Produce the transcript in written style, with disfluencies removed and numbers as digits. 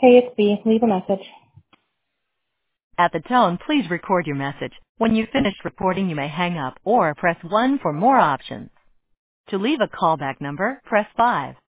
Hey, it's B. Leave a message. At the tone, please record your message. When you've finished recording, you may hang up or press 1 for more options. To leave a callback number, press 5.